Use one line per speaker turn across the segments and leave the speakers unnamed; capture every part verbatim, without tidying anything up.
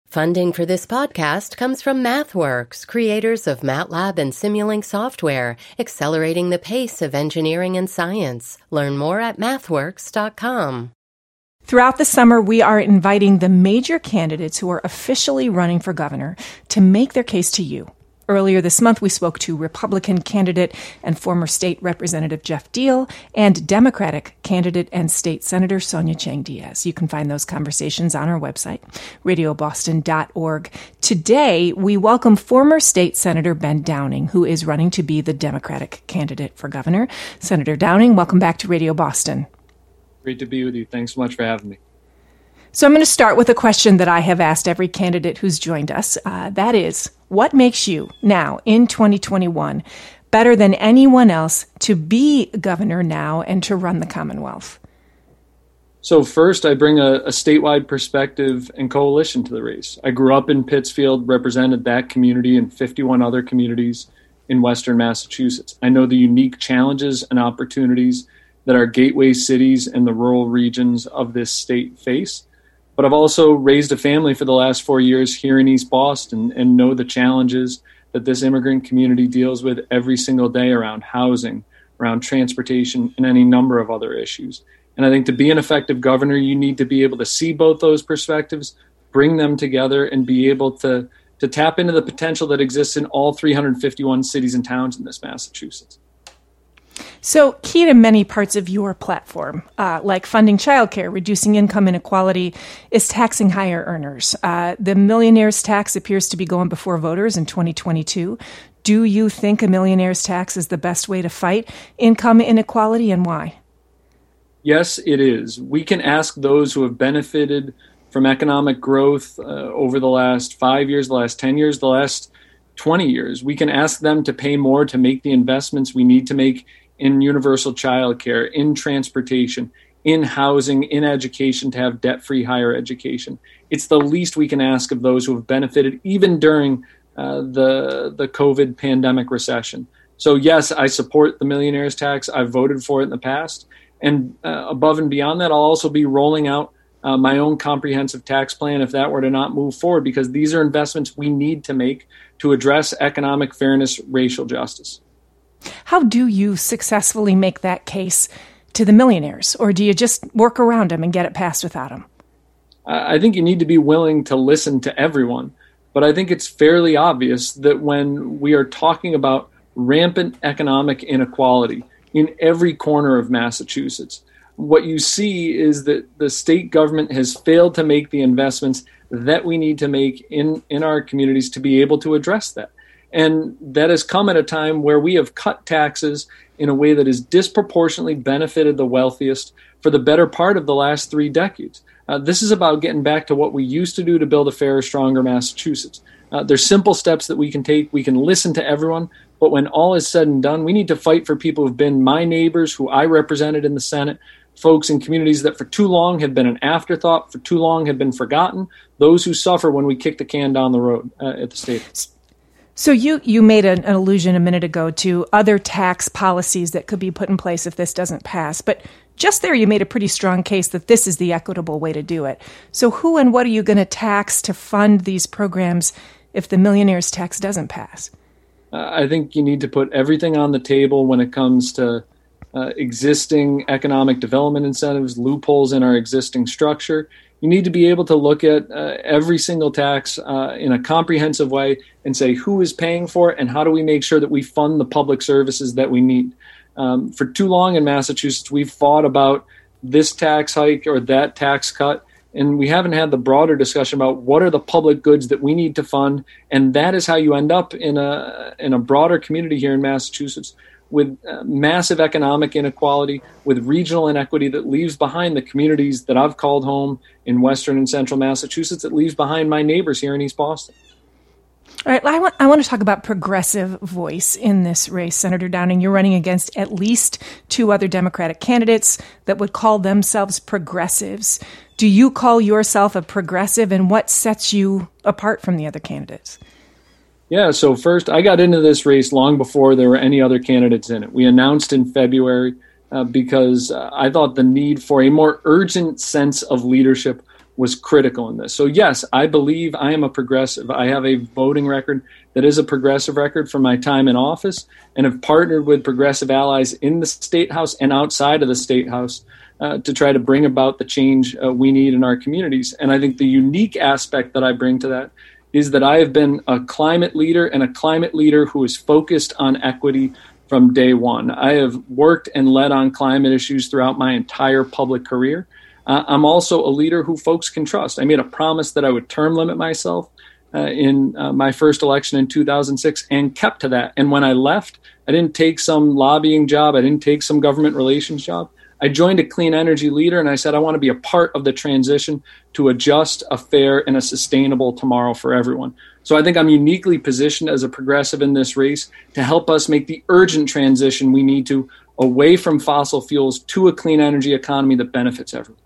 Funding for this podcast comes from MathWorks, creators of MATLAB and Simulink software, accelerating the pace of engineering and science. Learn more at mathworks dot com.
Throughout the summer, we are inviting the major candidates who are officially running for governor to make their case to you. Earlier this month, we spoke to Republican candidate and former state representative Jeff Deal and Democratic candidate and state senator Sonia Chang Diaz. You can find those conversations on our website, radio boston dot org. Today, we welcome former state senator Ben Downing, who is running to be the Democratic candidate for governor. Senator Downing, welcome back to Radio Boston.
Great to be with you. Thanks so much for having me.
So I'm going to start with a question that I have asked every candidate who's joined us. Uh, that is, what makes you now in twenty twenty-one better than anyone else to be governor now and to run the Commonwealth?
So first, I bring a, a statewide perspective and coalition to the race. I grew up in Pittsfield, represented that community and fifty-one other communities in Western Massachusetts. I know the unique challenges and opportunities that our gateway cities and the rural regions of this state face. But I've also raised a family for the last four years here in East Boston and know the challenges that this immigrant community deals with every single day around housing, around transportation, and any number of other issues. And I think to be an effective governor, you need to be able to see both those perspectives, bring them together, and be able to, to tap into the potential that exists in all three hundred fifty-one cities and towns in this Massachusetts.
So key to many parts of your platform, uh, like funding childcare, reducing income inequality, is taxing higher earners. Uh, the millionaire's tax appears to be going before voters in twenty twenty-two. Do you think a millionaire's tax is the best way to fight income inequality, and why?
Yes, it is. We can ask those who have benefited from economic growth uh, over the last five years, the last ten years, the last twenty years. We can ask them to pay more to make the investments we need to make in universal childcare, in transportation, in housing, in education, to have debt-free higher education. It's the least we can ask of those who have benefited even during uh, the, the COVID pandemic recession. So yes, I support the millionaire's tax. I've voted for it in the past. And uh, above and beyond that, I'll also be rolling out uh, my own comprehensive tax plan if that were to not move forward, because these are investments we need to make to address economic fairness, racial justice.
How do you successfully make that case to the millionaires, or do you just work around them and get it passed without them?
I think you need to be willing to listen to everyone, but I think it's fairly obvious that when we are talking about rampant economic inequality in every corner of Massachusetts, what you see is that the state government has failed to make the investments that we need to make in, in our communities to be able to address that. And that has come at a time where we have cut taxes in a way that has disproportionately benefited the wealthiest for the better part of the last three decades. Uh, this is about getting back to what we used to do to build a fairer, stronger Massachusetts. Uh, there's simple steps that we can take. We can listen to everyone, but when all is said and done, we need to fight for people who've been my neighbors, who I represented in the Senate, folks in communities that for too long have been an afterthought, for too long have been forgotten, those who suffer when we kick the can down the road uh, at the state.
So you, you made an, an allusion a minute ago to other tax policies that could be put in place if this doesn't pass. But just there, you made a pretty strong case that this is the equitable way to do it. So who and what are you going to tax to fund these programs if the millionaire's tax doesn't pass?
Uh, I think you need to put everything on the table when it comes to uh, existing economic development incentives, loopholes in our existing structure. You need to be able to look at uh, every single tax uh, in a comprehensive way and say who is paying for it and how do we make sure that we fund the public services that we need. Um, for too long in Massachusetts, we've fought about this tax hike or that tax cut, and we haven't had the broader discussion about what are the public goods that we need to fund, and that is how you end up in a in a broader community here in Massachusetts with uh, massive economic inequality, with regional inequity that leaves behind the communities that I've called home in Western and Central Massachusetts, that leaves behind my neighbors here in East Boston.
All right, I want, I want to talk about progressive voice in this race. Senator Downing, you're running against at least two other Democratic candidates that would call themselves progressives. Do you call yourself a progressive, and what sets you apart from the other candidates?
Yeah, so first, I got into this race long before there were any other candidates in it. We announced in February uh, because uh, I thought the need for a more urgent sense of leadership was critical in this. So yes, I believe I am a progressive. I have a voting record that is a progressive record from my time in office, and have partnered with progressive allies in the State House and outside of the State House uh, to try to bring about the change uh, we need in our communities. And I think the unique aspect that I bring to that is that I have been a climate leader, and a climate leader who is focused on equity from day one. I have worked and led on climate issues throughout my entire public career. Uh, I'm also a leader who folks can trust. I made a promise that I would term limit myself uh, in uh, my first election in two thousand six, and kept to that. And when I left, I didn't take some lobbying job. I didn't take some government relations job. I joined a clean energy leader, and I said I want to be a part of the transition to a just, a fair, and a sustainable tomorrow for everyone. So I think I'm uniquely positioned as a progressive in this race to help us make the urgent transition we need to away from fossil fuels to a clean energy economy that benefits everyone.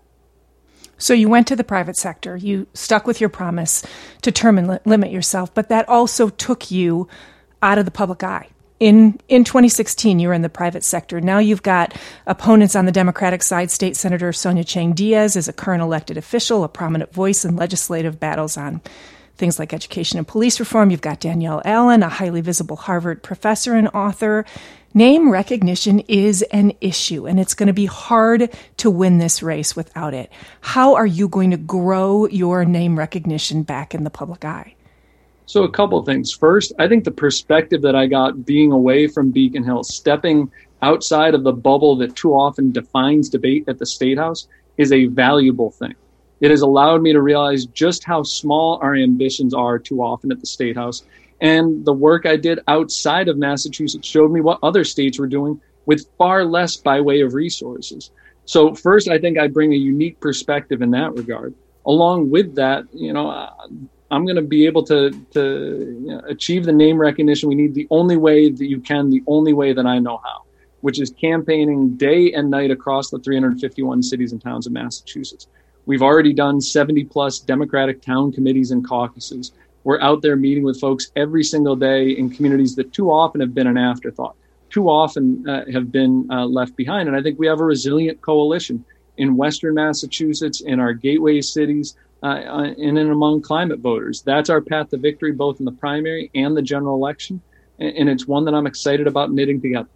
So you went to the private sector. You stuck with your promise to term and li- limit yourself, but that also took you out of the public eye. In in twenty sixteen, you were in the private sector. Now you've got opponents on the Democratic side. State Senator Sonia Chang Diaz is a current elected official, a prominent voice in legislative battles on things like education and police reform. You've got Danielle Allen, a highly visible Harvard professor and author. Name recognition is an issue, and it's going to be hard to win this race without it. How are you going to grow your name recognition back in the public eye?
So a couple of things. First, I think the perspective that I got being away from Beacon Hill, stepping outside of the bubble that too often defines debate at the State House, is a valuable thing. It has allowed me to realize just how small our ambitions are too often at the State House. And the work I did outside of Massachusetts showed me what other states were doing with far less by way of resources. So first, I think I bring a unique perspective in that regard. Along with that, you know, uh, I'm going to be able to, to you know, achieve the name recognition we need the only way that you can, the only way that I know how, which is campaigning day and night across the three hundred fifty-one cities and towns of Massachusetts. We've already done seventy plus Democratic town committees and caucuses. We're out there meeting with folks every single day in communities that too often have been an afterthought, too often uh, have been uh, left behind. And I think we have a resilient coalition in Western Massachusetts, in our gateway cities, uh, and in among climate voters. That's our path to victory, both in the primary and the general election. And, and it's one that I'm excited about knitting together.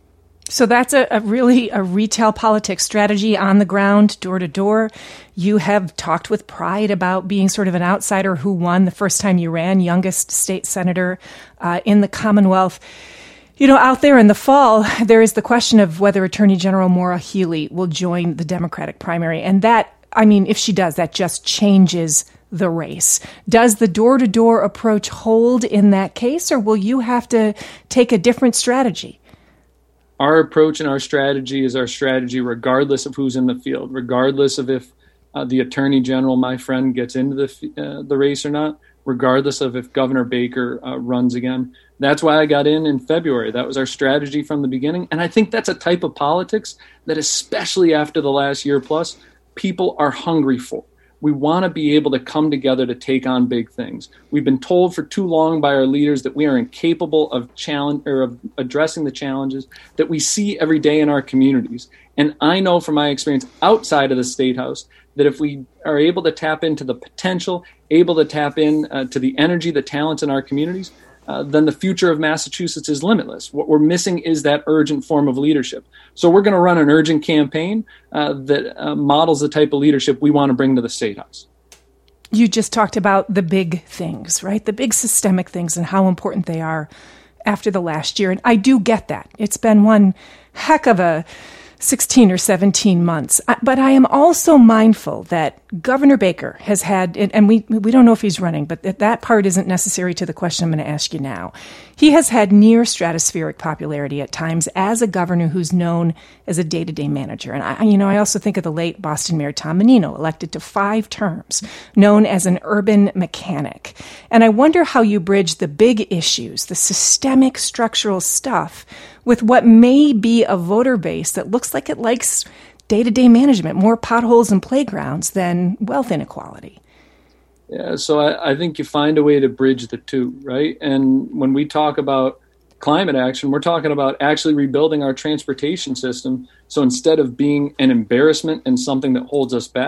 So that's a, a really a retail politics strategy on the ground, door to door. You have talked with pride about being sort of an outsider who won the first time you ran, youngest state senator uh, in the Commonwealth. You know, out there in the fall, there is the question of whether Attorney General Maura Healey will join the Democratic primary. And that, I mean, if she does, that just changes the race. Does the door-to-door approach hold in that case, or will you have to take a different strategy?
Our approach and our strategy is our strategy regardless of who's in the field, regardless of if uh, the Attorney General, my friend, gets into the uh, the race or not, regardless of if Governor Baker uh, runs again. That's why I got in in February. That was our strategy from the beginning. And I think that's a type of politics that, especially after the last year plus, people are hungry for. We want to be able to come together to take on big things. We've been told for too long by our leaders that we are incapable of challenge or of addressing the challenges that we see every day in our communities. And I know from my experience outside of the State House that if we are able to tap into the potential, able to tap in uh, to the energy, the talents in our communities, uh, then the future of Massachusetts is limitless. What we're missing is that urgent form of leadership. So we're going to run an urgent campaign uh, that uh, models the type of leadership we want to bring to the State House.
You just talked about the big things, right? The big systemic things and how important they are after the last year. And I do get that. It's been one heck of a sixteen or seventeen months. But I am also mindful that Governor Baker has had, and we we don't know if he's running, but that part isn't necessary to the question I'm going to ask you now. He has had near stratospheric popularity at times as a governor who's known as a day-to-day manager. And I, you know, I also think of the late Boston Mayor Tom Menino, elected to five terms, known as an urban mechanic. And I wonder how you bridge the big issues, the systemic structural stuff, with what may be a voter base that looks like it likes day-to-day management, more potholes and playgrounds than wealth inequality.
Yeah, so I, I think you find a way to bridge the two, right? And when we talk about climate action, we're talking about actually rebuilding our transportation system. So instead of being an embarrassment and something that holds us back,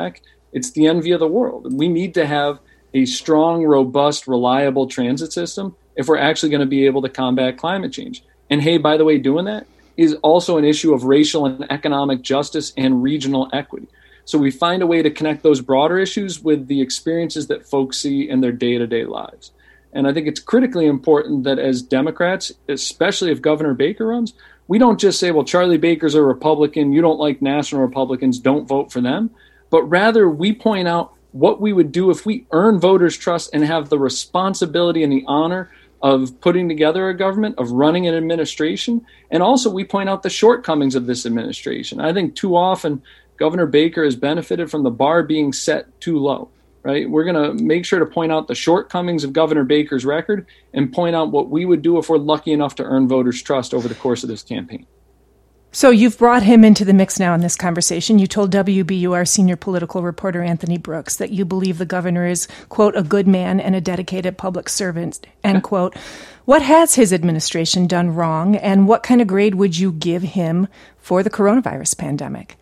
It's the envy of the world. We need to have a strong, robust, reliable transit system if we're actually going to be able to combat climate change. And hey, by the way, doing that is also an issue of racial and economic justice and regional equity. So we find a way to connect those broader issues with the experiences that folks see in their day-to-day lives. And I think it's critically important that as Democrats, especially if Governor Baker runs, we don't just say, well, Charlie Baker's a Republican, you don't like national Republicans, don't vote for them. But rather, we point out what we would do if we earn voters' trust and have the responsibility and the honor of putting together a government, of running an administration. And also, we point out the shortcomings of this administration. I think too often, Governor Baker has benefited from the bar being set too low. Right? We're going to make sure to point out the shortcomings of Governor Baker's record and point out what we would do if we're lucky enough to earn voters' trust over the course of this campaign.
So you've brought him into the mix now in this conversation. You told W B U R senior political reporter Anthony Brooks that you believe the governor is, quote, a good man and a dedicated public servant, end quote. What has his administration done wrong, and what kind of grade would you give him for the coronavirus pandemic?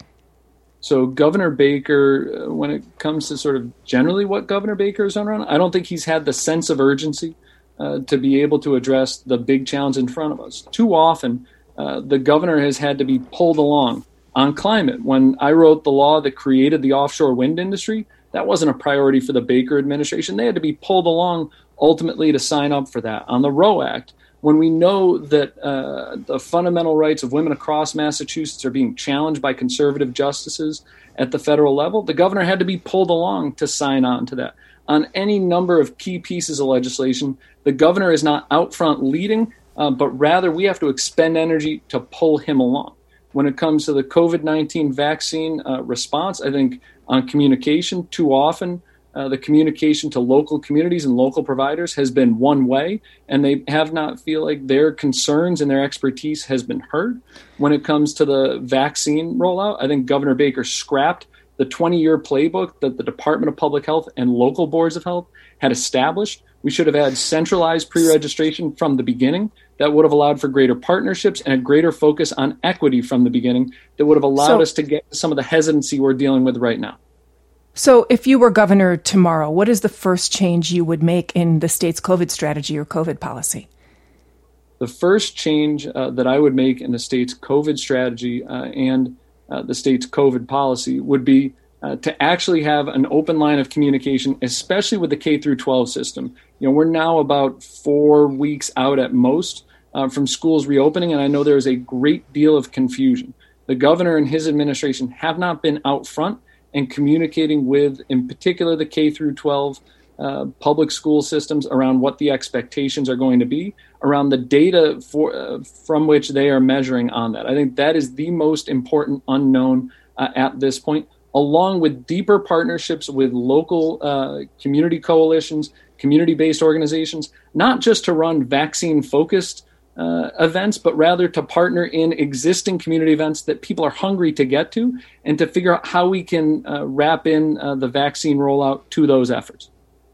So Governor Baker, uh, when it comes to sort of generally what Governor Baker has done wrong, I don't think he's had the sense of urgency uh, to be able to address the big challenge in front of us. Too often, uh, the governor has had to be pulled along on climate. When I wrote the law that created the offshore wind industry, that wasn't a priority for the Baker administration. They had to be pulled along ultimately to sign up for that. On the Roe Act, when we know that uh, the fundamental rights of women across Massachusetts are being challenged by conservative justices at the federal level, the governor had to be pulled along to sign on to that. On any number of key pieces of legislation, the governor is not out front leading, uh, but rather we have to expend energy to pull him along. When it comes to the covid nineteen vaccine uh, response, I think on communication, too often, Uh, the communication to local communities and local providers has been one way, and they have not feel like their concerns and their expertise has been heard. When it comes to the vaccine rollout, I think Governor Baker scrapped the twenty-year playbook that the Department of Public Health and local boards of health had established. We should have had centralized pre-registration from the beginning that would have allowed for greater partnerships and a greater focus on equity from the beginning that would have allowed so, us to get some of the hesitancy we're dealing with right now.
So if you were governor tomorrow, what is the first change you would make in the state's COVID strategy or COVID policy?
The first change uh, that I would make in the state's COVID strategy uh, and uh, the state's COVID policy would be uh, to actually have an open line of communication, especially with the K through twelve system. You know, we're now about four weeks out at most uh, from schools reopening, and I know there is a great deal of confusion. The governor and his administration have not been out front and communicating with, in particular, the K through twelve uh, public school systems around what the expectations are going to be, around the data for, uh, from which they are measuring on that. I think that is the most important unknown uh, at this point, along with deeper partnerships with local uh, community coalitions, community-based organizations, not just to run vaccine-focused Uh, events, but rather to partner in existing community events that people are hungry to get to and to figure out how we can uh, wrap in uh, the vaccine rollout to those efforts.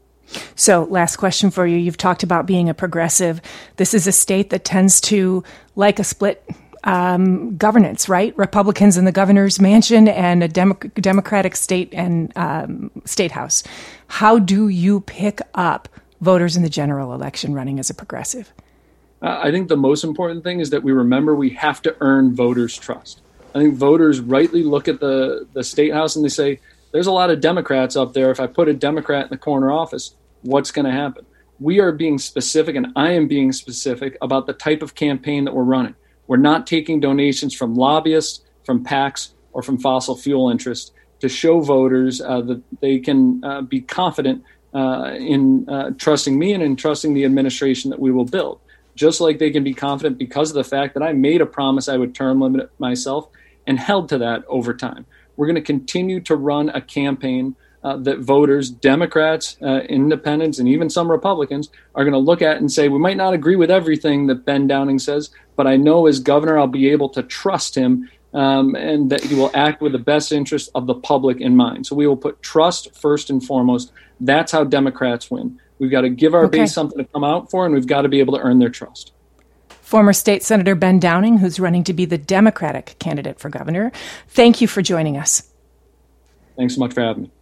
So last question for you. You've talked about being a progressive. This is a state that tends to like a split um, governance, right? Republicans in the governor's mansion and a Demo- Democratic state and um, state house. How do you pick up voters in the general election running as a progressive?
Uh, I think the most important thing is that we remember we have to earn voters' trust. I think voters rightly look at the, the state house and they say, there's a lot of Democrats up there. If I put a Democrat in the corner office, what's going to happen? We are being specific, and I am being specific about the type of campaign that we're running. We're not taking donations from lobbyists, from PACs, or from fossil fuel interests to show voters uh, that they can uh, be confident uh, in uh, trusting me and in trusting the administration that we will build. Just like they can be confident because of the fact that I made a promise I would term limit myself and held to that over time. We're going to continue to run a campaign uh, that voters, Democrats, uh, independents, and even some Republicans are going to look at and say, we might not agree with everything that Ben Downing says, but I know as governor I'll be able to trust him um, and that he will act with the best interest of the public in mind. So we will put trust first and foremost. That's how Democrats win. We've got to give our
okay.
base something to come out for, and we've got to be able to earn their trust.
Former State Senator Ben Downing, who's running to be the Democratic candidate for governor, thank you for joining us.
Thanks so much for having me.